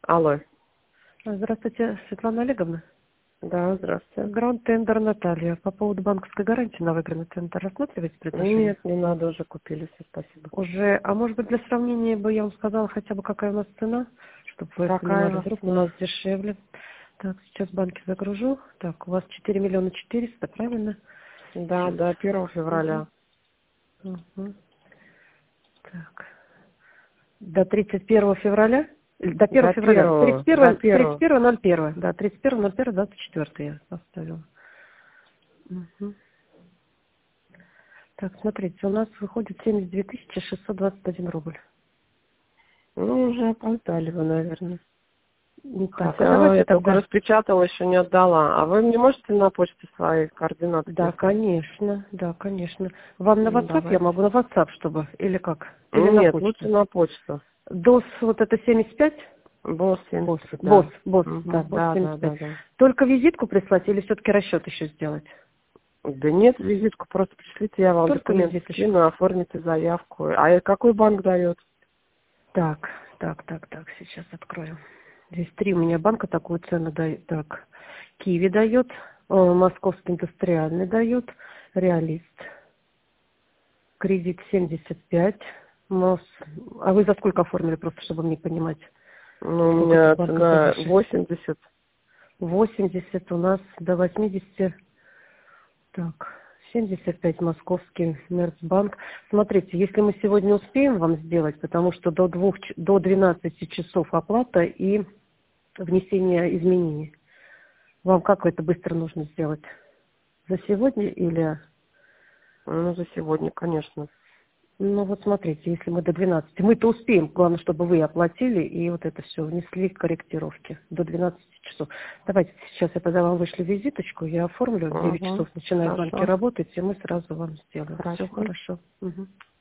Алло. Здравствуйте, Светлана Олеговна. Да, здравствуйте. Гранд Тендер Наталья. По поводу банковской гарантии на выигранный тендер рассматриваете предложение? Нет, не надо, уже купили, все, спасибо. Уже, а может быть для сравнения бы я вам сказала хотя бы какая у нас цена, чтобы вы Какая понимали, у вас вдруг у цена? нас дешевле. Так, сейчас банки загружу. Так, у вас 4 миллиона 400, правильно? Да, Сейчас. до 1 февраля. Мгм. Так. До 31 февраля? До 1 До февраля. первого, до 31, первого. 31.01. Да, 31.01.24 я поставила. Мгм. Так, смотрите, у нас выходит 72 621 рубль. Ну, уже опоздали вы, наверное. Так, а Хотя давайте я только тогда... распечатала, еще не отдала. А вы мне можете на почту свои координаты Да, прислать? конечно, да, конечно. Вам на Ну, WhatsApp я давайте. могу, на WhatsApp, чтобы, или как? Или на Нет, лучше почту? на почту. ДОС вот это 75? Босс БОС, 75, БОС, да. БОС, да, Угу. БОС Да, да, 75. да, да. Только визитку прислать или все-таки расчет еще сделать? Да нет, визитку просто пришлите, я вам Только документы визиточку. скину, оформите заявку. А какой банк дает? Так, сейчас открою. Здесь 3 у меня банка такую цену дает. Так, Киви дает, Московский индустриальный дает, Реалист, кредит 75, МОС. А вы за сколько оформили, просто чтобы мне понимать, Ну, у сколько тут меня банков за цена ваши? 80. 80 у нас до 80. Так, 75 московский Мерцбанк. Смотрите, если мы сегодня успеем вам сделать, потому что до 12 часов оплата и внесение изменений. Вам как это быстро нужно сделать? За сегодня или... Ну, за сегодня, конечно. Ну вот смотрите, если мы до 12, мы-то успеем, главное, чтобы вы оплатили и вот это все внесли корректировки до 12 часов. Давайте сейчас я тогда вам вышлю визиточку, я оформлю, в 9 Угу. часов начинают банки Хорошо. работать, и мы сразу вам сделаем. Все Хорошо. хорошо. Мгм.